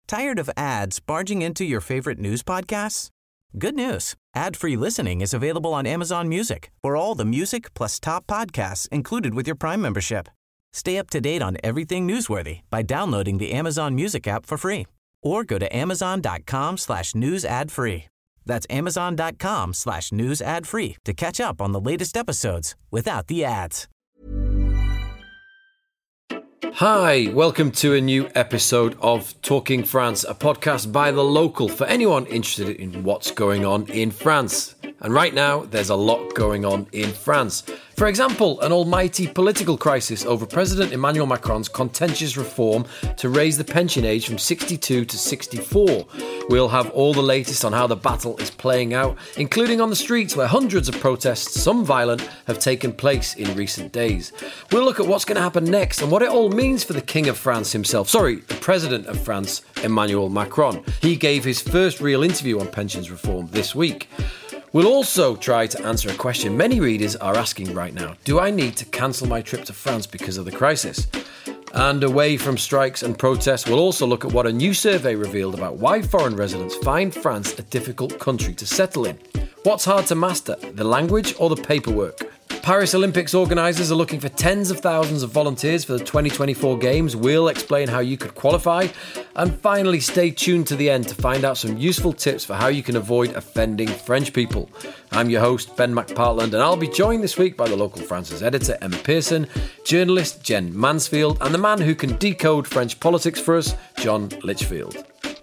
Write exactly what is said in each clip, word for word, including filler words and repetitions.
Tired of ads barging into your favorite news podcasts? Good news. Ad-free listening is available on Amazon Music for all the music plus top podcasts included with your Prime membership. Stay up to date on everything newsworthy by downloading the Amazon Music app for free or go to amazon.com slash news ad free. That's amazon.com slash news ad free to catch up on the latest episodes without the ads. Hi, welcome to a new episode of Talking France, a podcast by The Local for anyone interested in what's going on in France. And right now, there's a lot going on in France. For example, an almighty political crisis over President Emmanuel Macron's contentious reform to raise the pension age from sixty-two to sixty-four. We'll have all the latest on how the battle is playing out, including on the streets where hundreds of protests, some violent, have taken place in recent days. We'll look at what's going to happen next and what it all means for the King of France himself. Sorry, the President of France, Emmanuel Macron. He gave his first real interview on pensions reform this week. We'll also try to answer a question many readers are asking right now. Do I need to cancel my trip to France because of the crisis? And away from strikes and protests, we'll also look at what a new survey revealed about why foreign residents find France a difficult country to settle in. What's hard to master, the language or the paperwork? Paris Olympics organisers are looking for tens of thousands of volunteers for the twenty twenty-four Games. We'll explain how you could qualify. And finally, stay tuned to the end to find out some useful tips for how you can avoid offending French people. I'm your host, Ben McPartland, and I'll be joined this week by the Local France's editor, Emma Pearson, journalist Jen Mansfield, and the man who can decode French politics for us, John Litchfield.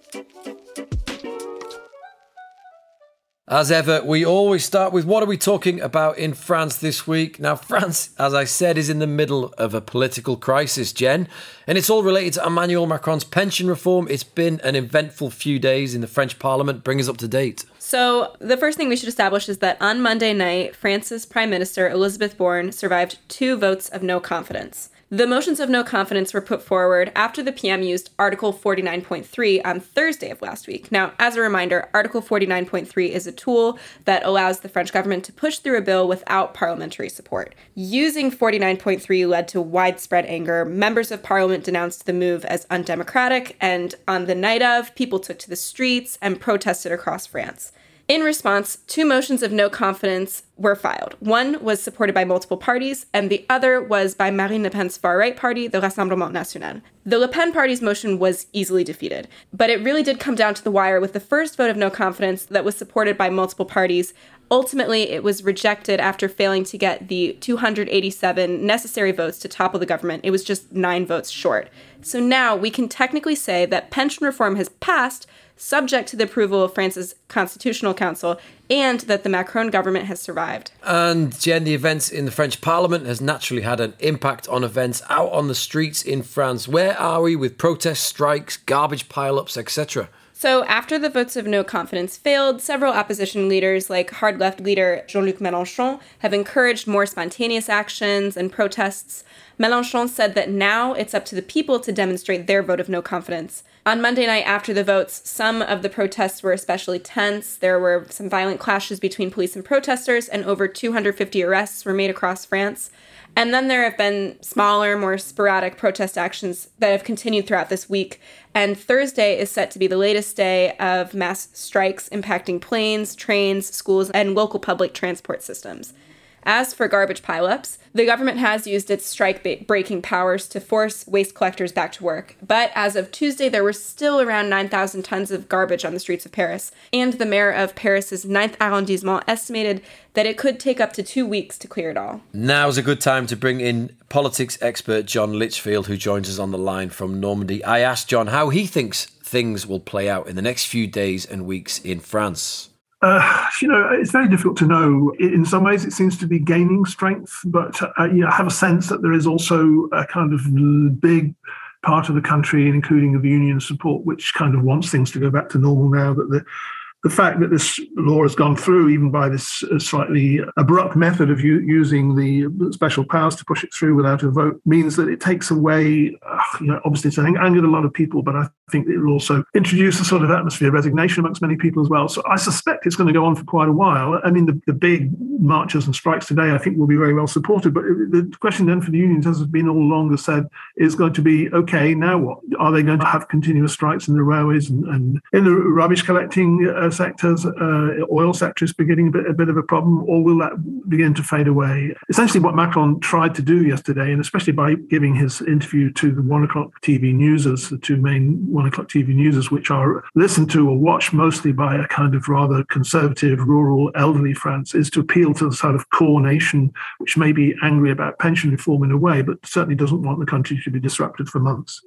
As ever, we always start with what are we talking about in France this week? Now, France, as I said, is in the middle of a political crisis, Jen, and it's all related to Emmanuel Macron's pension reform. It's been an eventful few days in the French Parliament. Bring us up to date. So the first thing we should establish is that on Monday night, France's Prime Minister, Elisabeth Borne, survived two votes of no confidence. The motions of no confidence were put forward after the P M used Article forty-nine point three on Thursday of last week. Now, as a reminder, Article forty-nine point three is a tool that allows the French government to push through a bill without parliamentary support. Using forty-nine point three led to widespread anger. Members of parliament denounced the move as undemocratic, and on the night of, people took to the streets and protested across France. In response, two motions of no confidence were filed. One was supported by multiple parties, and the other was by Marine Le Pen's far-right party, the Rassemblement National. The Le Pen party's motion was easily defeated, but it really did come down to the wire with the first vote of no confidence that was supported by multiple parties. Ultimately, it was rejected after failing to get the two hundred eighty-seven necessary votes to topple the government. It was just nine votes short. So now we can technically say that pension reform has passed, subject to the approval of France's Constitutional Council, and that the Macron government has survived. And Jen, the events in the French Parliament has naturally had an impact on events out on the streets in France. Where are we with protests, strikes, garbage pile-ups, et cetera? So after the votes of no confidence failed, several opposition leaders, like hard left leader Jean-Luc Mélenchon, have encouraged more spontaneous actions and protests. Mélenchon said that now it's up to the people to demonstrate their vote of no confidence. On Monday night after the votes, some of the protests were especially tense. There were some violent clashes between police and protesters, and over two hundred fifty arrests were made across France. And then there have been smaller, more sporadic protest actions that have continued throughout this week. And Thursday is set to be the latest day of mass strikes impacting planes, trains, schools, and local public transport systems. As for garbage pileups, the government has used its strike-breaking powers to force waste collectors back to work. But as of Tuesday, there were still around nine thousand tons of garbage on the streets of Paris. And the mayor of Paris's ninth arrondissement estimated that it could take up to two weeks to clear it all. Now's a good time to bring in politics expert John Litchfield, who joins us on the line from Normandy. I asked John how he thinks things will play out in the next few days and weeks in France. Uh, you know, it's very difficult to know. In some ways, it seems to be gaining strength, but uh, you know, I have a sense that there is also a kind of big part of the country, including of union support, which kind of wants things to go back to normal now. That the the fact that this law has gone through, even by this slightly abrupt method of u- using the special powers to push it through without a vote, means that it takes away, uh, you know, obviously it's angered a lot of people, but I I think it will also introduce a sort of atmosphere of resignation amongst many people as well. So I suspect it's going to go on for quite a while. I mean, the, the big marches and strikes today, I think, will be very well supported. But the question then for the unions, as has been all along, has said, is going to be, OK, now what? Are they going to have continuous strikes in the railways and, and in the rubbish collecting uh, sectors, uh, oil sector is beginning a bit, a bit of a problem, or will that begin to fade away? Essentially what Macron tried to do yesterday, and especially by giving his interview to the one o'clock T V newsers, the two main one o'clock T V newsers, which are listened to or watched mostly by a kind of rather conservative, rural, elderly France, is to appeal to the sort of core nation, which may be angry about pension reform in a way, but certainly doesn't want the country to be disrupted for months.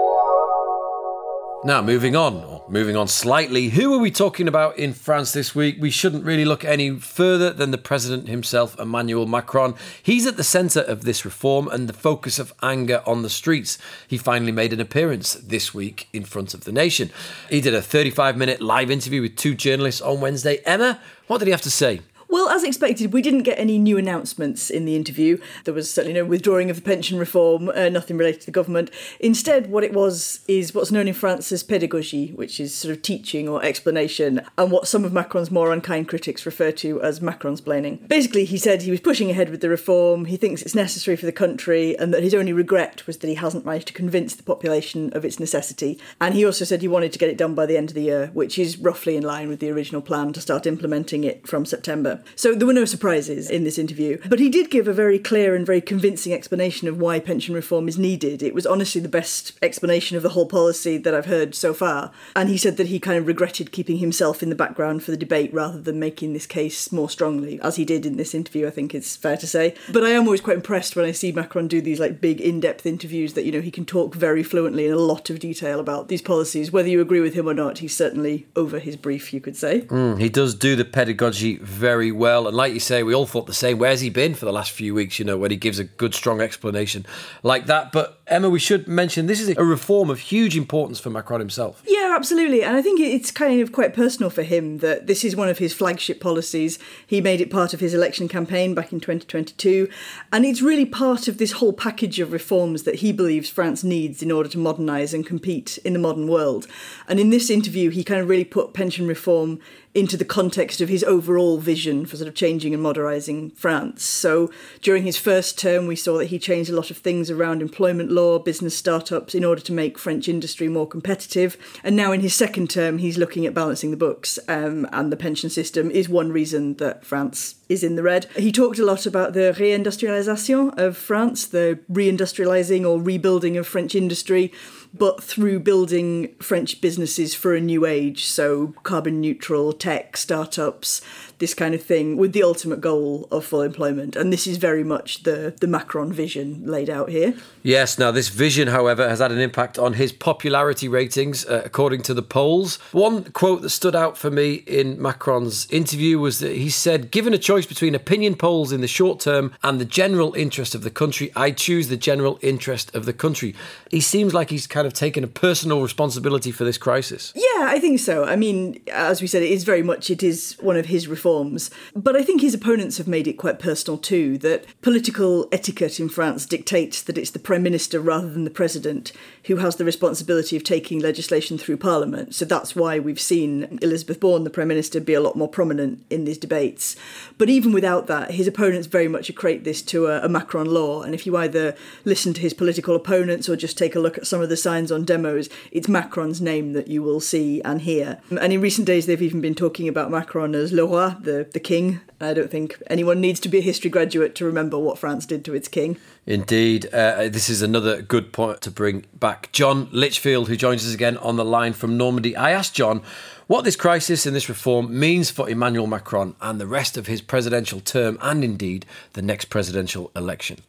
Now, moving on, or moving on slightly, who are we talking about in France this week? We shouldn't really look any further than the president himself, Emmanuel Macron. He's at the centre of this reform and the focus of anger on the streets. He finally made an appearance this week in front of the nation. He did a thirty-five minute live interview with two journalists on Wednesday. Emma, what did he have to say? Well, as expected, we didn't get any new announcements in the interview. There was certainly no withdrawing of the pension reform, uh, nothing related to the government. Instead, what it was is what's known in France as pédagogie, which is sort of teaching or explanation, and what some of Macron's more unkind critics refer to as Macronsplaining. Basically, he said he was pushing ahead with the reform, he thinks it's necessary for the country, and that his only regret was that he hasn't managed to convince the population of its necessity. And he also said he wanted to get it done by the end of the year, which is roughly in line with the original plan to start implementing it from September. So there were no surprises in this interview, but he did give a very clear and very convincing explanation of why pension reform is needed. It was honestly the best explanation of the whole policy that I've heard so far. And he said that he kind of regretted keeping himself in the background for the debate rather than making this case more strongly, as he did in this interview, I think it's fair to say. But I am always quite impressed when I see Macron do these like big in-depth interviews that, you know, he can talk very fluently in a lot of detail about these policies. Whether you agree with him or not, he's certainly over his brief, you could say. Mm, he does do the pedagogy very well. And like you say, we all thought the same. Where's he been for the last few weeks, you know, when he gives a good, strong explanation like that? But Emma, we should mention this is a reform of huge importance for Macron himself. Yeah, absolutely. And I think it's kind of quite personal for him that this is one of his flagship policies. He made it part of his election campaign back in twenty twenty-two. And it's really part of this whole package of reforms that he believes France needs in order to modernise and compete in the modern world. And in this interview, he kind of really put pension reform into the context of his overall vision for sort of changing and modernising France. So during his first term, we saw that he changed a lot of things around employment law, business startups, in order to make French industry more competitive. And now in his second term, he's looking at balancing the books, um, and the pension system is one reason that France is in the red. He talked a lot about the réindustrialisation of France, the reindustrialising or rebuilding of French industry, but through building French businesses for a new age, so carbon neutral, tech, startups, this kind of thing, with the ultimate goal of full employment. And this is very much the, the Macron vision laid out here. Yes, now this vision, however, has had an impact on his popularity ratings, uh, according to the polls. One quote that stood out for me in Macron's interview was that he said, given a choice between opinion polls in the short term and the general interest of the country, I choose the general interest of the country. He seems like he's kind of taken a personal responsibility for this crisis. Yeah, I think so. I mean, as we said, it is very much, it is one of his reforms. But I think his opponents have made it quite personal too, that political etiquette in France dictates that it's the Prime Minister rather than the President who has the responsibility of taking legislation through Parliament. So that's why we've seen Elizabeth Borne, the Prime Minister, be a lot more prominent in these debates. But even without that, his opponents very much equate this to a, a Macron law. And if you either listen to his political opponents or just take a look at some of the signs on demos, it's Macron's name that you will see and hear. And in recent days, they've even been talking about Macron as Le Roi, the, the king. I don't think anyone needs to be a history graduate to remember what France did to its king. Indeed. Uh, this is another good point to bring back. John Litchfield, who joins us again on the line from Normandy. I asked John what this crisis and this reform means for Emmanuel Macron and the rest of his presidential term and indeed the next presidential election.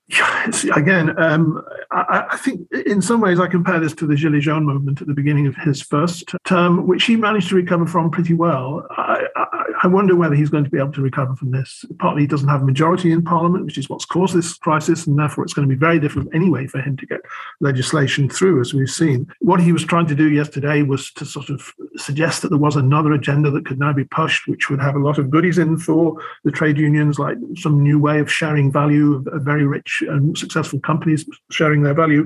Again, um, I, I think in some ways I compare this to the Gilets jaunes movement at the beginning of his first term, which he managed to recover from pretty well. I, I, I wonder whether he's going to be able to recover from this. Partly he doesn't have a majority in Parliament, which is what's caused this crisis, and therefore it's going to be very difficult anyway for him to get legislation through, as we've seen. What he was trying to do yesterday was to sort of suggest that there was another agenda that could now be pushed, which would have a lot of goodies in for the trade unions, like some new way of sharing value of, of very rich and successful companies sharing their value.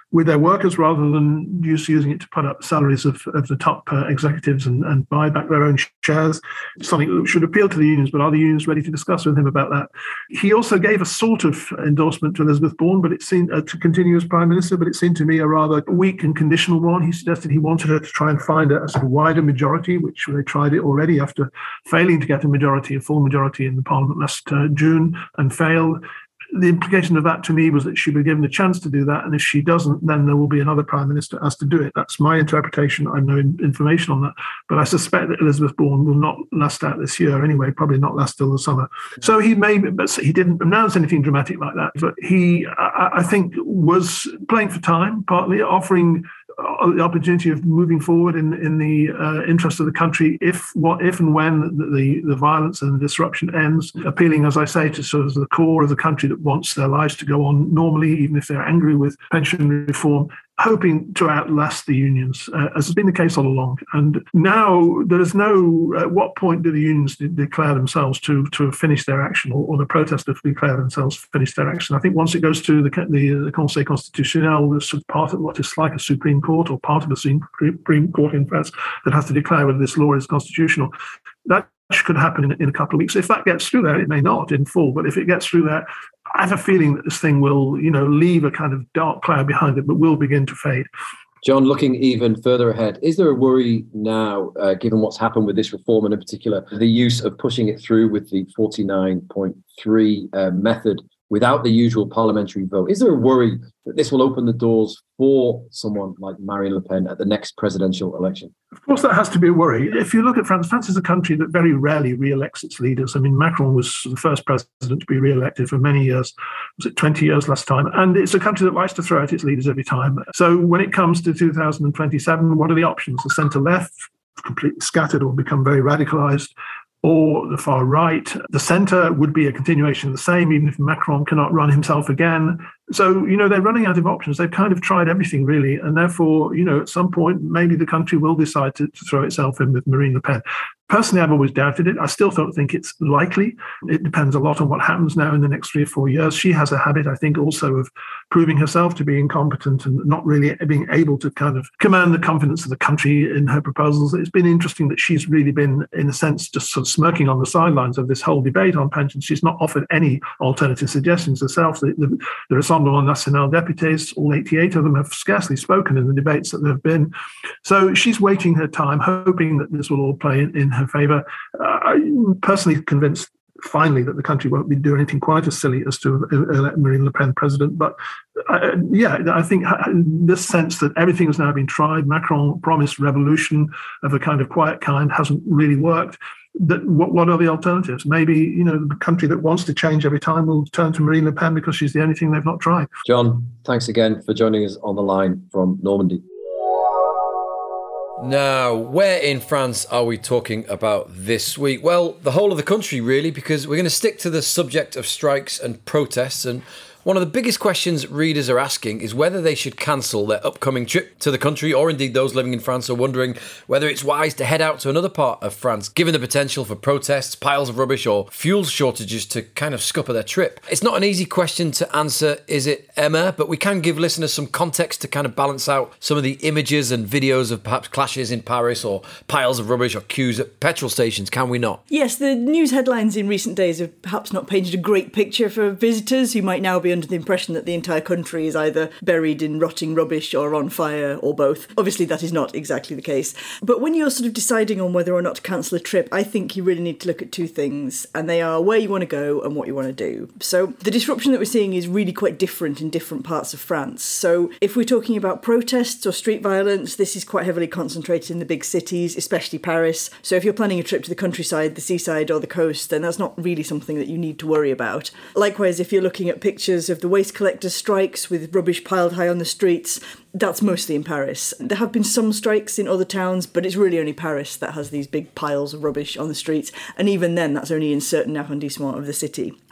with their workers rather than just using it to put up salaries of, of the top uh, executives and, and buy back their own shares. Something that should appeal to the unions, but are the unions ready to discuss with him about that? He also gave a sort of endorsement to Elizabeth Bourne, but it seemed uh, to continue as Prime Minister, but it seemed to me a rather weak and conditional one. He suggested he wanted her to try and find a, a sort of wider majority, which they tried it already after failing to get a majority, a full majority in the Parliament last uh, June, and failed. The implication of that to me was that she'll be given the chance to do that, and if she doesn't, then there will be another Prime Minister asked to do it. That's my interpretation. I have no information on that, but I suspect that Elizabeth Bourne will not last out this year anyway, probably not last till the summer. So he may, but he didn't announce anything dramatic like that, but he, I, I think, was playing for time, partly offering the opportunity of moving forward in in the uh, interest of the country if what if and when the, the the violence and the disruption ends, appealing, as I say, to sort of the core of the country that wants their lives to go on normally, even if they're angry with pension reform, hoping to outlast the unions, uh, as has been the case all along. And now there is no, at what point do the unions de- declare themselves to to finish their action, or, or the protesters declare themselves to finish their action? I think once it goes to the, the, the Conseil Constitutionnel, there's sort of part of what is like a Supreme Court, or part of a Supreme Court in France, that has to declare whether this law is constitutional. That could happen in, in a couple of weeks. If that gets through there, it may not in full, but if it gets through there, I have a feeling that this thing will, you know, leave a kind of dark cloud behind it, but will begin to fade. John, looking even further ahead, is there a worry now, uh, given what's happened with this reform, and in particular the use of pushing it through with the forty-nine point three uh, method without the usual parliamentary vote? Is there a worry that this will open the doors for someone like Marine Le Pen at the next presidential election? Of course, that has to be a worry. If you look at France, France is a country that very rarely re-elects its leaders. I mean, Macron was the first president to be re-elected for many years. Was it twenty years last time? And it's a country that likes to throw out its leaders every time. So when it comes to two thousand twenty-seven, what are the options? The centre-left, completely scattered or become very radicalised, or the far right. The centre would be a continuation of the same, even if Macron cannot run himself again. So, you know, they're running out of options. They've kind of tried everything, really. And therefore, you know, at some point, maybe the country will decide to, to throw itself in with Marine Le Pen. Personally, I've always doubted it. I still don't think it's likely. It depends a lot on what happens now in the next three or four years. She has a habit, I think, also of proving herself to be incompetent and not really being able to kind of command the confidence of the country in her proposals. It's been interesting that she's really been, in a sense, just sort of smirking on the sidelines of this whole debate on pensions. She's not offered any alternative suggestions herself. The, the, the Rassemblement National députés, all eighty-eight of them, have scarcely spoken in the debates that there have been. So she's waiting her time, hoping that this will all play in, in her favour. Uh, I'm personally convinced, finally, that the country won't be doing anything quite as silly as to elect Marine Le Pen president. But uh, yeah, I think this sense that everything has now been tried, Macron promised revolution of a kind of quiet kind, hasn't really worked. That what, what are the alternatives? Maybe, you know, the country that wants to change every time will turn to Marine Le Pen because she's the only thing they've not tried. John, thanks again for joining us on the line from Normandy. Now, where in France are we talking about this week? Well, the whole of the country, really, because we're going to stick to the subject of strikes and protests. And one of the biggest questions readers are asking is whether they should cancel their upcoming trip to the country, or indeed those living in France are wondering whether it's wise to head out to another part of France, given the potential for protests, piles of rubbish, or fuel shortages to kind of scupper their trip. It's not an easy question to answer, is it, Emma? But we can give listeners some context to kind of balance out some of the images and videos of perhaps clashes in Paris, or piles of rubbish, or queues at petrol stations, can we not? Yes, the news headlines in recent days have perhaps not painted a great picture for visitors who might now be under the impression that the entire country is either buried in rotting rubbish or on fire, or both. Obviously, that is not exactly the case. But when you're sort of deciding on whether or not to cancel a trip, I think you really need to look at two things, and they are where you want to go and what you want to do. So the disruption that we're seeing is really quite different in different parts of France. So if we're talking about protests or street violence, this is quite heavily concentrated in the big cities, especially Paris. So if you're planning a trip to the countryside, the seaside or the coast, then that's not really something that you need to worry about. Likewise, if you're looking at pictures of the waste collectors' strikes with rubbish piled high on the streets, that's mostly in Paris. There have been some strikes in other towns, but it's really only Paris that has these big piles of rubbish on the streets, and even then that's only in certain arrondissements of the city.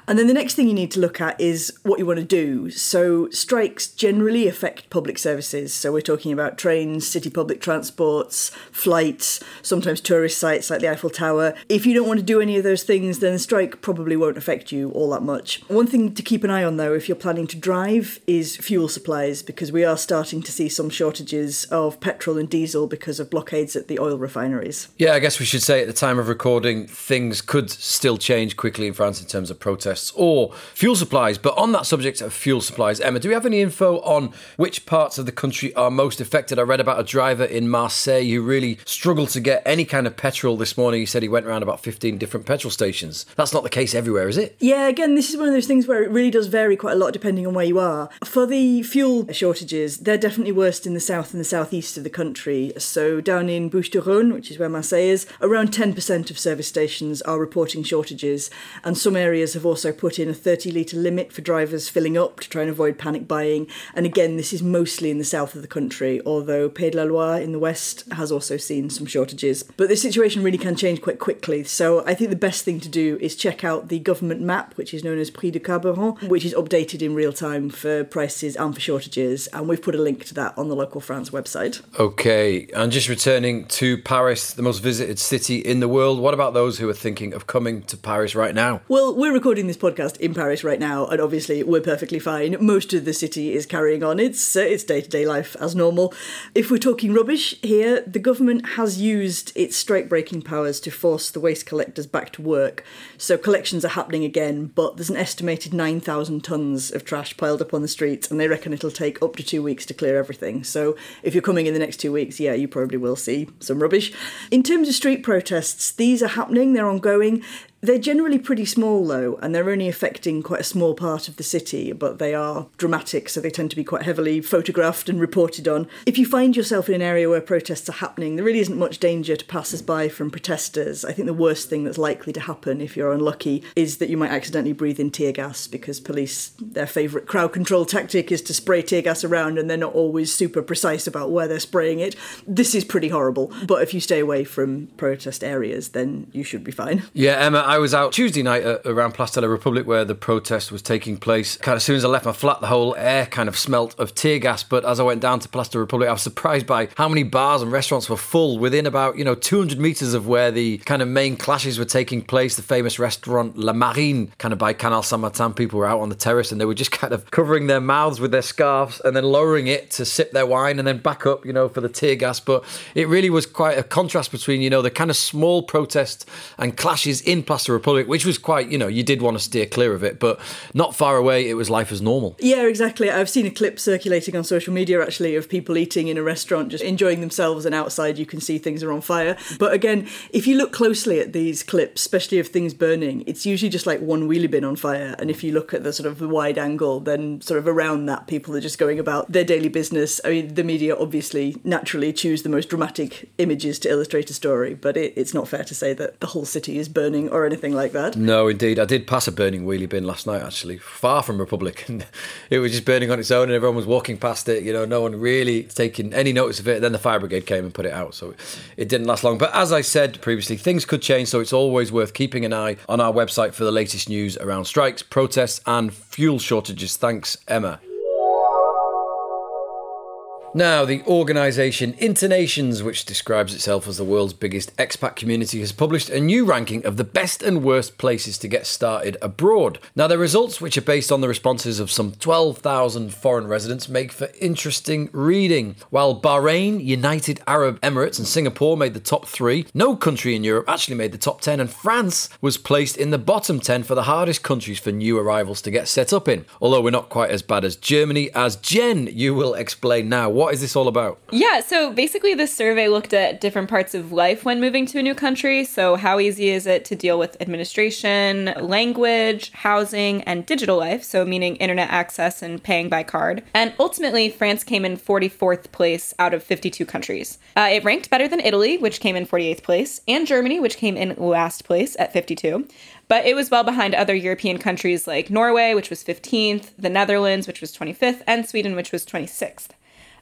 And then the next thing you need to look at is what you want to do. So strikes generally affect public services. So we're talking about trains, city public transports, flights, sometimes tourist sites like the Eiffel Tower. If you don't want to do any of those things, then the strike probably won't affect you all that much. One thing to keep an eye on, though, if you're planning to drive, is fuel supplies, because we are starting to see some shortages of petrol and diesel because of blockades at the oil refineries. Yeah, I guess we should say at the time of recording, things could still change quickly in France in terms of protests or fuel supplies. But on that subject of fuel supplies, Emma, do we have any info on which parts of the country are most affected? I read about a driver in Marseille who really struggled to get any kind of petrol this morning. He said he went around about fifteen different petrol stations. That's not the case everywhere, is it? Yeah, again, this is one of those things where it really does vary quite a lot depending on where you are. For the fuel shortages, they're definitely worst in the south and the southeast of the country. So down in Bouches-du-Rhône, which is where Marseille is, around ten percent of service stations are reporting shortages, and some areas have also put in a thirty litre limit for drivers filling up to try and avoid panic buying. And again, this is mostly in the south of the country, although Pays de la Loire in the west has also seen some shortages. But this situation really can change quite quickly, so I think the best thing to do is check out the government map, which is known as Prix du Carburant, which is updated in real time for prices and for shortages, and we've put a link to that on the Local France website. OK, and just returning to Paris, the most visited city in the world, what about those who are thinking of coming to Paris right now? Well, we're recording this podcast in Paris right now, and obviously we're perfectly fine. Most of the city is carrying on its, uh, its day-to-day life as normal. If we're talking rubbish here, the government has used its strike-breaking powers to force the waste collectors back to work. So collections are happening again, but there's an estimated nine thousand tonnes of trash piled up on the streets, and they reckon it'll take up to two weeks to clear everything. So if you're coming in the next two weeks, yeah, you probably will see some rubbish. In terms of street protests, these are happening, they're ongoing. They're generally pretty small, though, and they're only affecting quite a small part of the city, but they are dramatic, so they tend to be quite heavily photographed and reported on. If you find yourself in an area where protests are happening, there really isn't much danger to passers-by from protesters. I think the worst thing that's likely to happen, if you're unlucky, is that you might accidentally breathe in tear gas, because police, their favourite crowd control tactic is to spray tear gas around, and they're not always super precise about where they're spraying it. This is pretty horrible, but if you stay away from protest areas, then you should be fine. Yeah, Emma, I was out Tuesday night at, around Place de la République where the protest was taking place. Kind of as soon as I left my flat, the whole air kind of smelt of tear gas. But as I went down to Place de la République, I was surprised by how many bars and restaurants were full within about, you know, two hundred metres of where the kind of main clashes were taking place. The famous restaurant La Marine, kind of by Canal Saint-Martin, people were out on the terrace and they were just kind of covering their mouths with their scarves and then lowering it to sip their wine and then back up, you know, for the tear gas. But it really was quite a contrast between, you know, the kind of small protests and clashes in Place de la République, which was quite, you know, you did want to steer clear of it, but not far away, it was life as normal. Yeah, exactly. I've seen a clip circulating on social media, actually, of people eating in a restaurant, just enjoying themselves, and outside you can see things are on fire. But again, if you look closely at these clips, especially of things burning, it's usually just like one wheelie bin on fire. And if you look at the sort of the wide angle, then sort of around that, people are just going about their daily business. I mean, the media obviously naturally choose the most dramatic images to illustrate a story, but it, it's not fair to say that the whole city is burning or anything like that. No, indeed. I did pass a burning wheelie bin last night, actually, far from Republic. And it was just burning on its own and everyone was walking past it. You know, no one really taking any notice of it. And then the fire brigade came and put it out. So it didn't last long. But as I said previously, things could change. So it's always worth keeping an eye on our website for the latest news around strikes, protests and fuel shortages. Thanks, Emma. Now, the organisation Internations, which describes itself as the world's biggest expat community, has published a new ranking of the best and worst places to get started abroad. Now, their results, which are based on the responses of some twelve thousand foreign residents, make for interesting reading. While Bahrain, United Arab Emirates and Singapore made the top three, no country in Europe actually made the top ten, and France was placed in the bottom ten for the hardest countries for new arrivals to get set up in. Although we're not quite as bad as Germany, as Jen, you will explain now. What is this all about? Yeah, so basically this survey looked at different parts of life when moving to a new country. So how easy is it to deal with administration, language, housing, and digital life, so meaning internet access and paying by card. And ultimately, France came in forty-fourth place out of fifty-two countries. Uh, it ranked better than Italy, which came in forty-eighth place, and Germany, which came in last place at fifty-two. But it was well behind other European countries like Norway, which was fifteenth, the Netherlands, which was twenty-fifth, and Sweden, which was twenty-sixth.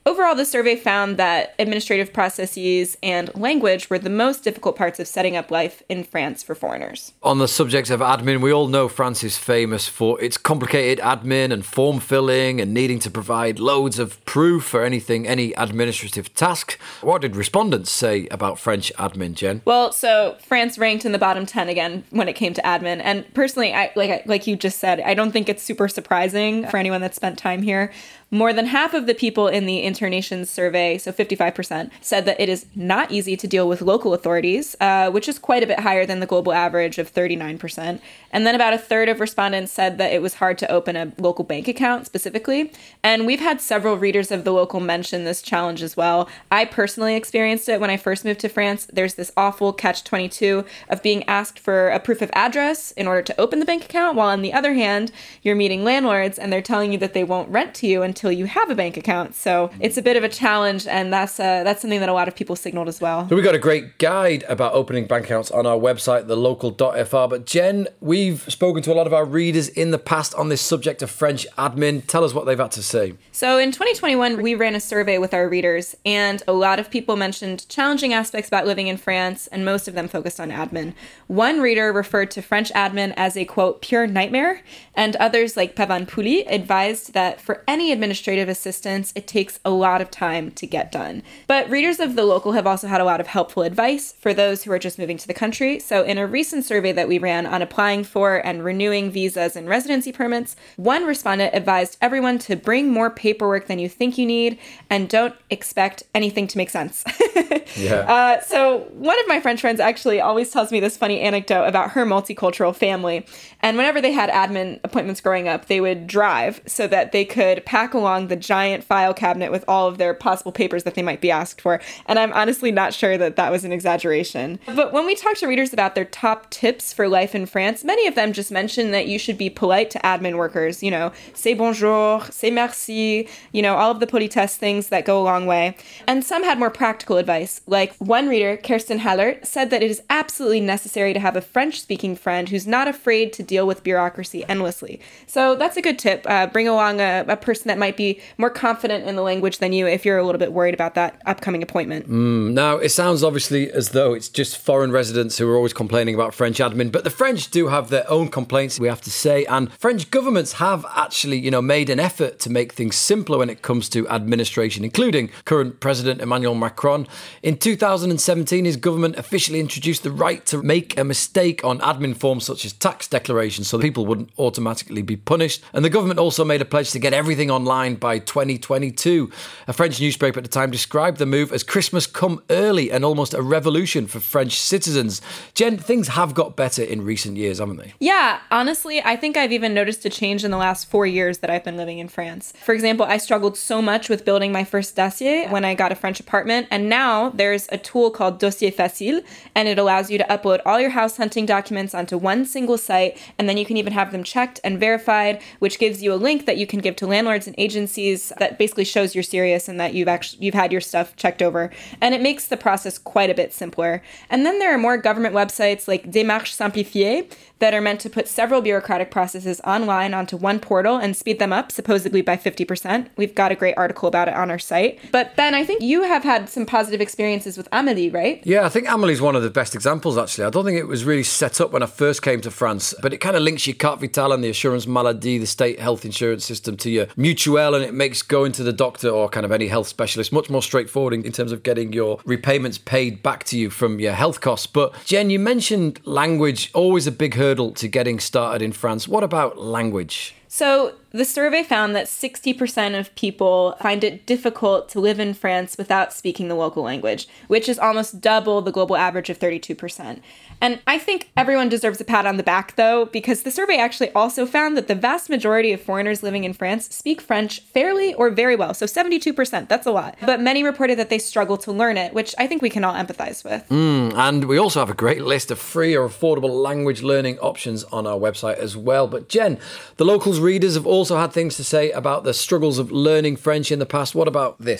Overall, the survey found that administrative processes and language were the most difficult parts of setting up life in France for foreigners. On the subject of admin, we all know France is famous for its complicated admin and form filling and needing to provide loads of proof for anything, any administrative task. What did respondents say about French admin, Jen? Well, so France ranked in the bottom ten again when it came to admin. And personally, I like like you just said, I don't think it's super surprising for anyone that spent time here. More than half of the people in the Internations survey, so fifty-five percent, said that it is not easy to deal with local authorities, uh, which is quite a bit higher than the global average of thirty-nine percent. And then about a third of respondents said that it was hard to open a local bank account specifically. And we've had several readers of The Local mention this challenge as well. I personally experienced it when I first moved to France. There's this awful catch twenty-two of being asked for a proof of address in order to open the bank account, while on the other hand, you're meeting landlords and they're telling you that they won't rent to you until you have a bank account. So it's a bit of a challenge, and that's uh, that's something that a lot of people signaled as well. So we got a great guide about opening bank accounts on our website, the local dot f r. But Jen, we've spoken to a lot of our readers in the past on this subject of French admin. Tell us what they've had to say. So in twenty twenty-one, we ran a survey with our readers, and a lot of people mentioned challenging aspects about living in France, and most of them focused on admin. One reader referred to French admin as a, quote, pure nightmare, and others, like Pavan Pouli, advised that for any administrative assistance, it takes a lot of time to get done. But readers of The Local have also had a lot of helpful advice for those who are just moving to the country. So in a recent survey that we ran on applying for and renewing visas and residency permits, one respondent advised everyone to bring more paperwork than you think you need and don't expect anything to make sense. Yeah. Uh, so one of my French friends actually always tells me this funny anecdote about her multicultural family. And whenever they had admin appointments growing up, they would drive so that they could pack along the giant file cabinet with all of their possible papers that they might be asked for. And I'm honestly not sure that that was an exaggeration. But when we talked to readers about their top tips for life in France, many of them just mentioned that you should be polite to admin workers. You know, say bonjour, say merci, you know, all of the politesse things that go a long way. And some had more practical advice. Like one reader, Kirsten Haller, said that it is absolutely necessary to have a French-speaking friend who's not afraid to deal with bureaucracy endlessly. So that's a good tip. Uh, bring along a, a person that might be more confident in the language than you if you're a little bit worried about that upcoming appointment. Mm, now, it sounds obviously as though it's just foreign residents who are always complaining about French admin, but the French do have their own complaints, we have to say, and French governments have actually, you know, made an effort to make things simpler when it comes to administration, including current President Emmanuel Macron. In two thousand seventeen, his government officially introduced the right to make a mistake on admin forms such as tax declarations so that people wouldn't automatically be punished. And the government also made a pledge to get everything online by twenty twenty-two. A French newspaper at the time described the move as Christmas come early and almost a revolution for French citizens. Jen, things have got better in recent years, haven't they? Yeah, honestly, I think I've even noticed a change in the last four years that I've been living in France. For example, I struggled so much with building my first dossier when I got a French apartment, and now there's a tool called Dossier Facile, and it allows you to upload all your house hunting documents onto one single site, and then you can even have them checked and verified, which gives you a link that you can give to landlords and agencies that basically shows you're serious and that you've actually you've had your stuff checked over. And it makes the process quite a bit simpler. And then there are more government websites like Démarche Simplifiée that are meant to put several bureaucratic processes online onto one portal and speed them up, supposedly by fifty percent. We've got a great article about it on our site. But Ben, I think you have had some positive experiences with Amélie, right? Yeah, I think Amelie's one of the best examples, actually. I don't think it was really set up when I first came to France, but it kind of links your carte vitale and the assurance maladie, the state health insurance system, to your mutuelle, and it makes going to the doctor or kind of any health specialist much more straightforward in, in terms of getting your repayments paid back to you from your health costs. But Jen, you mentioned language, always a big hurdle to getting started in France. What about language? So the survey found that sixty percent of people find it difficult to live in France without speaking the local language, which is almost double the global average of thirty-two percent. And I think everyone deserves a pat on the back, though, because the survey actually also found that the vast majority of foreigners living in France speak French fairly or very well. So seventy-two percent, that's a lot. But many reported that they struggle to learn it, which I think we can all empathize with. Mm, and we also have a great list of free or affordable language learning options on our website as well. But Jen, the Locals readers have also had things to say about the struggles of learning French in the past. What about this?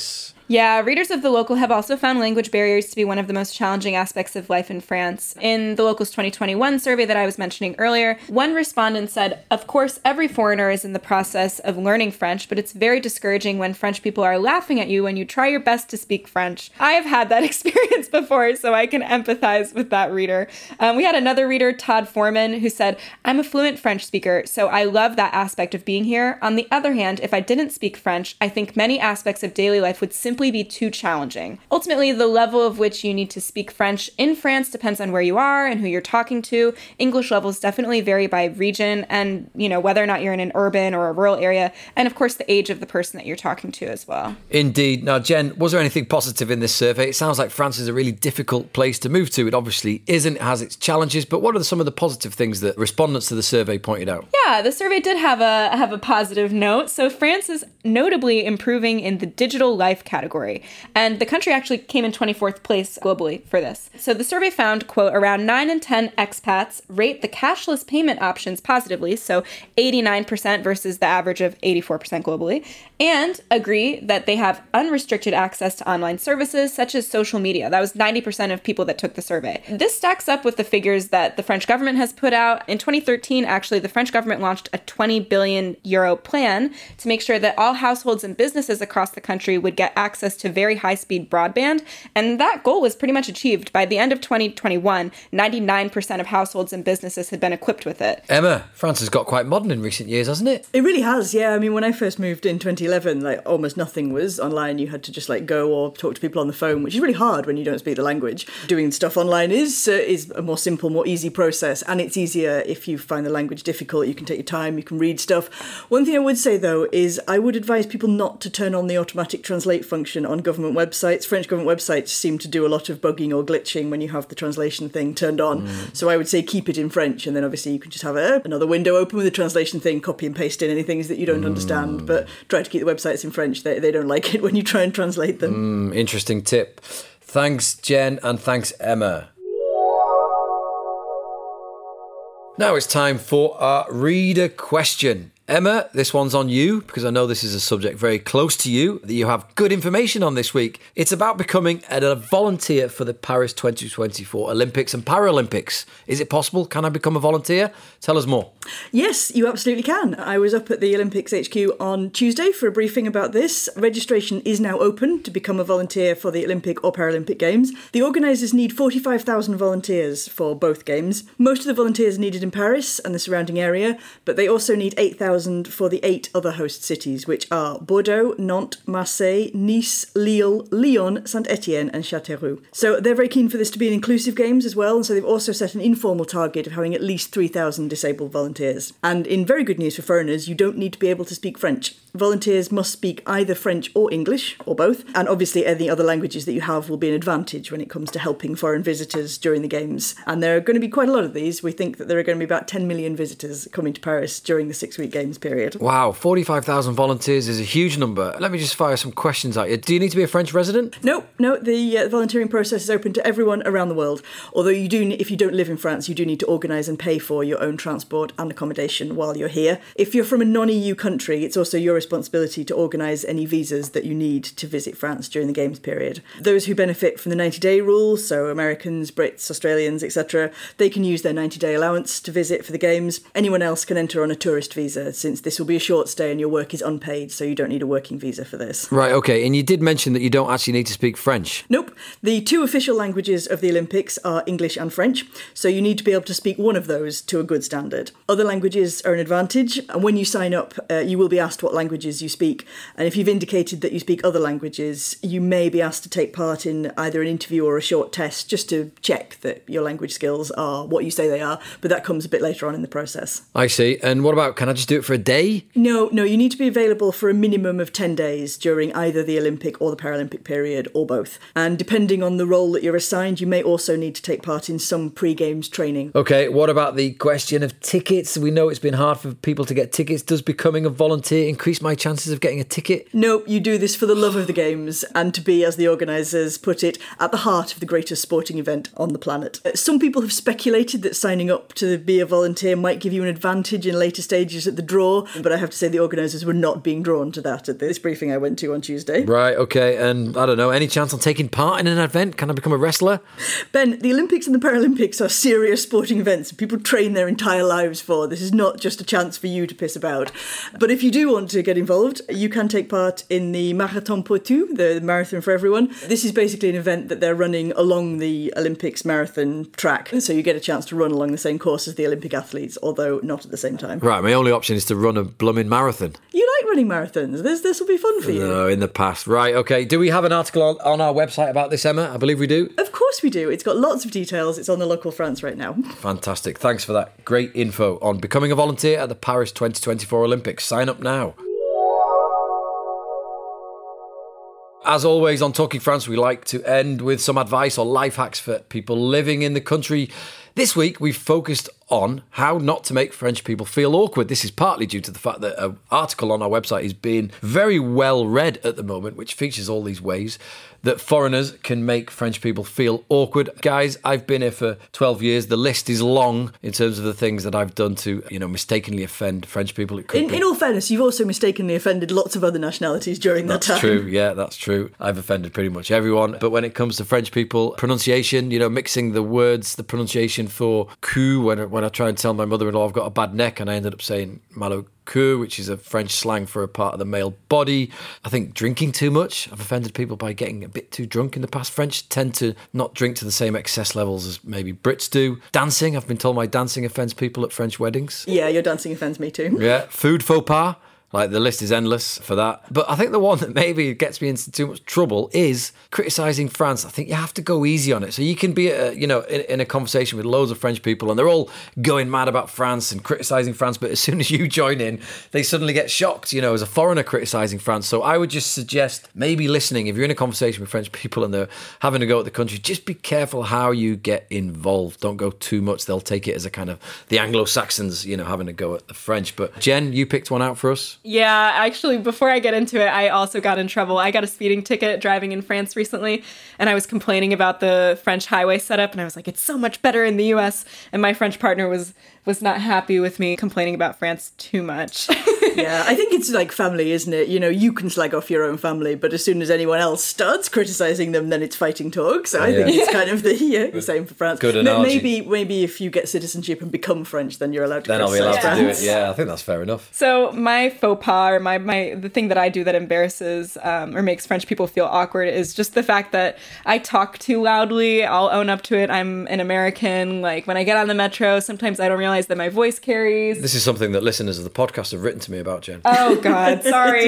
Yeah, readers of The Local have also found language barriers to be one of the most challenging aspects of life in France. In The Local's twenty twenty-one survey that I was mentioning earlier, one respondent said, "Of course, every foreigner is in the process of learning French, but it's very discouraging when French people are laughing at you when you try your best to speak French." I have had that experience before, so I can empathize with that reader. Um, we had another reader, Todd Foreman, who said, "I'm a fluent French speaker, so I love that aspect of being here. On the other hand, if I didn't speak French, I think many aspects of daily life would simply be too challenging. Ultimately, the level of which you need to speak French in France depends on where you are and who you're talking to. English levels definitely vary by region and, you know, whether or not you're in an urban or a rural area, and of course the age of the person that you're talking to as well." Indeed. Now, Jen, was there anything positive in this survey? It sounds like France is a really difficult place to move to. It obviously isn't, it has its challenges, but what are some of the positive things that respondents to the survey pointed out? Yeah, the survey did have a have a positive note. So France is notably improving in the digital life category. And the country actually came in twenty-fourth place globally for this. So the survey found, quote, around nine in ten expats rate the cashless payment options positively, so eighty-nine percent versus the average of eighty-four percent globally, and agree that they have unrestricted access to online services such as social media. That was ninety percent of people that took the survey. This stacks up with the figures that the French government has put out. In twenty thirteen, actually, the French government launched a twenty billion euro plan to make sure that all households and businesses across the country would get access to very high-speed broadband, and that goal was pretty much achieved. By the end of twenty twenty-one, ninety-nine percent of households and businesses had been equipped with it. Emma, France has got quite modern in recent years, hasn't it? It really has, yeah. I mean, when I first moved in twenty eleven, like almost nothing was online. You had to just like go or talk to people on the phone, which is really hard when you don't speak the language. Doing stuff online is uh, is a more simple, more easy process, and it's easier if you find the language difficult. You can take your time, you can read stuff. One thing I would say though is I would advise people not to turn on the automatic translate function on government websites. French government websites seem to do a lot of bugging or glitching when you have the translation thing turned on. Mm. So I would say keep it in French, and then obviously you can just have a, another window open with the translation thing, copy and paste in any things that you don't mm. understand, but try to keep the websites in French. They, they don't like it when you try and translate them. Mm, interesting tip. Thanks, Jen, and thanks, Emma. Now it's time for our reader question. Emma, this one's on you, because I know this is a subject very close to you that you have good information on this week. It's about becoming a volunteer for the Paris twenty twenty-four Olympics and Paralympics. Is it possible? Can I become a volunteer? Tell us more. Yes, you absolutely can. I was up at the Olympics H Q on Tuesday for a briefing about this. Registration is now open to become a volunteer for the Olympic or Paralympic Games. The organisers need forty-five thousand volunteers for both games. Most of the volunteers are needed in Paris and the surrounding area, but they also need eight thousand for the eight other host cities, which are Bordeaux, Nantes, Marseille, Nice, Lille, Lyon, Saint-Etienne and Châteauroux. So they're very keen for this to be an inclusive games as well, and so they've also set an informal target of having at least three thousand disabled volunteers. And in very good news for foreigners, you don't need to be able to speak French. Volunteers must speak either French or English, or both, and obviously any other languages that you have will be an advantage when it comes to helping foreign visitors during the Games. And there are going to be quite a lot of these. We think that there are going to be about ten million visitors coming to Paris during the six-week Games period. Wow, forty-five thousand volunteers is a huge number. Let me just fire some questions at you. Do you need to be a French resident? No, no, the uh, volunteering process is open to everyone around the world. Although you do, if you don't live in France, you do need to organise and pay for your own transport and accommodation while you're here. If you're from a non-E U country, it's also your responsibility to organise any visas that you need to visit France during the Games period. Those who benefit from the ninety-day rule, so Americans, Brits, Australians, et cetera, they can use their ninety-day allowance to visit for the Games. Anyone else can enter on a tourist visa, since this will be a short stay and your work is unpaid, so you don't need a working visa for this. Right, okay, and you did mention that you don't actually need to speak French. Nope. The two official languages of the Olympics are English and French, so you need to be able to speak one of those to a good standard. Other languages are an advantage, and when you sign up, uh, you will be asked what languages you speak, and if you've indicated that you speak other languages, you may be asked to take part in either an interview or a short test just to check that your language skills are what you say they are, but that comes a bit later on in the process. I see. And what about, can I just do it for a day? No, no, you need to be available for a minimum of ten days during either the Olympic or the Paralympic period, or both. And depending on the role that you're assigned, you may also need to take part in some pre-games training. Okay, what about the question of tickets? We know it's been hard for people to get tickets. Does becoming a volunteer increase my chances of getting a ticket? No, you do this for the love of the games and to be, as the organisers put it, at the heart of the greatest sporting event on the planet. Some people have speculated that signing up to be a volunteer might give you an advantage in later stages at the draw, but I have to say the organisers were not being drawn to that at this briefing I went to on Tuesday. Right, okay, and I don't know, any chance on taking part in an event? Can I become a wrestler? Ben, the Olympics and the Paralympics are serious sporting events people train their entire lives for. This is not just a chance for you to piss about. But if you do want to get involved, you can take part in the Marathon pour tous, the marathon for everyone. This is basically an event that they're running along the Olympics marathon track, so you get a chance to run along the same course as the Olympic athletes, although not at the same time. Right, my only option is to run a blooming marathon. You like running marathons? This this will be fun for you. No, in the past. Right, okay. Do we have an article on, on our website about this, Emma? I believe we do. Of course we do. It's got lots of details. It's on the Local France right now. Fantastic. Thanks for that great info on becoming a volunteer at the Paris twenty twenty-four Olympics. Sign up now. As always on Talking France, we like to end with some advice or life hacks for people living in the country. This week, we've focused on how not to make French people feel awkward. This is partly due to the fact that an article on our website is being very well read at the moment, which features all these ways that foreigners can make French people feel awkward. Guys, I've been here for twelve years. The list is long in terms of the things that I've done to, you know, mistakenly offend French people. It could in, be... in all fairness, you've also mistakenly offended lots of other nationalities during that That's time. true, yeah, that's true. I've offended pretty much everyone. But when it comes to French people, pronunciation, you know, mixing the words, the pronunciation for cou, when, when I try and tell my mother-in-law I've got a bad neck and I ended up saying malo queue, which is a French slang for a part of the male body. I think drinking too much. I've offended people by getting a bit too drunk in the past. French tend to not drink to the same excess levels as maybe Brits do. Dancing. I've been told my dancing offends people at French weddings. Yeah, your dancing offends me too. Yeah. Food faux pas. Like, the list is endless for that. But I think the one that maybe gets me into too much trouble is criticising France. I think you have to go easy on it. So you can be, a, you know, in, in a conversation with loads of French people and they're all going mad about France and criticising France. But as soon as you join in, they suddenly get shocked, you know, as a foreigner criticising France. So I would just suggest maybe listening. If you're in a conversation with French people and they're having a go at the country, just be careful how you get involved. Don't go too much. They'll take it as a kind of the Anglo-Saxons, you know, having a go at the French. But Jen, you picked one out for us. Yeah, actually, before I get into it, I also got in trouble. I got a speeding ticket driving in France recently, and I was complaining about the French highway setup, and I was like, it's so much better in the U S, and my French partner was was not happy with me complaining about France too much. Yeah, I think it's like family, isn't it? You know, you can slag off your own family, but as soon as anyone else starts criticising them, then it's fighting talk. So I yeah. think it's kind of the, yeah, the same for France. Good analogy. Maybe, maybe if you get citizenship and become French, then you're allowed to Then I'll be allowed criticise to do France. it. Yeah, I think that's fair enough. So my faux pas, or my, my the thing that I do that embarrasses um, or makes French people feel awkward is just the fact that I talk too loudly. I'll own up to it. I'm an American. Like, when I get on the metro, sometimes I don't realize that my voice carries. This is something that listeners of the podcast have written to me about, Jen. Oh, God, sorry.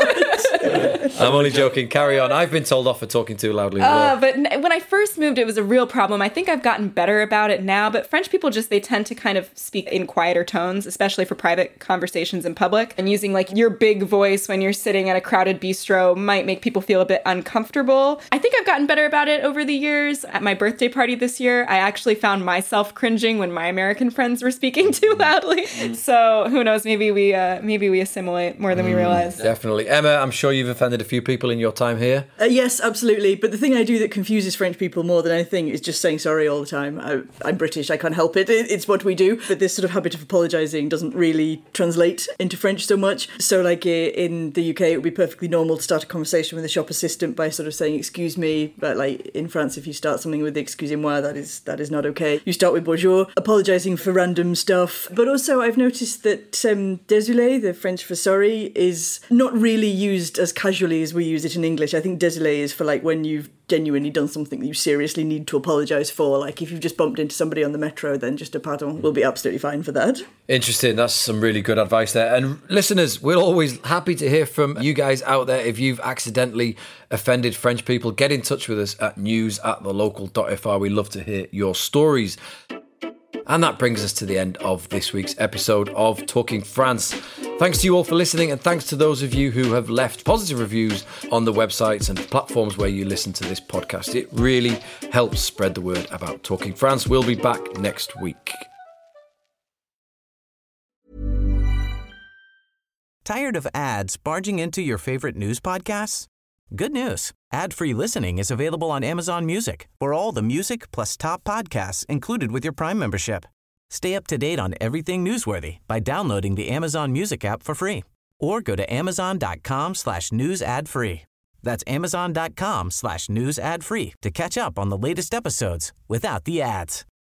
I'm only joking. Carry on. I've been told off for talking too loudly as Uh, well. but n- when I first moved, it was a real problem. I think I've gotten better about it now, but French people just, they tend to kind of speak in quieter tones, especially for private conversations in public. And using like your big voice when you're sitting at a crowded bistro might make people feel a bit uncomfortable. I think I've gotten better about it over the years. At my birthday party this year, I actually found myself cringing when my American friends were speaking too loudly. So who knows, maybe we uh, maybe we assimilate more than we realize. Definitely. Emma, I'm sure you've offended a few people in your time here. Uh, yes, absolutely. But the thing I do that confuses French people more than anything is just saying sorry all the time. I, I'm British, I can't help it. it. It's what we do. But this sort of habit of apologising doesn't really translate into French so much. So like uh, in the U K, it would be perfectly normal to start a conversation with a shop assistant by sort of saying, excuse me. But like in France, if you start something with the excusez-moi, that is, that is not okay. You start with bonjour, apologising for random stuff. But also I've noticed that um, désolé, the French for sorry, is not really used as casually as we use it in English. I think désolé is for like when you've genuinely done something that you seriously need to apologise for. Like if you've just bumped into somebody on the metro, then just a pardon will be absolutely fine for that. Interesting. That's some really good advice there. And listeners, we're always happy to hear from you guys out there. If you've accidentally offended French people, get in touch with us at news at the local dot f r. We love to hear your stories. And that brings us to the end of this week's episode of Talking France. Thanks to you all for listening, and thanks to those of you who have left positive reviews on the websites and platforms where you listen to this podcast. It really helps spread the word about Talking France. We'll be back next week. Tired of ads barging into your favorite news podcasts? Good news. Ad-free listening is available on Amazon Music for all the music plus top podcasts included with your Prime membership. Stay up to date on everything newsworthy by downloading the Amazon Music app for free or go to amazon.com slash news ad free. That's amazon.com slash news ad free to catch up on the latest episodes without the ads.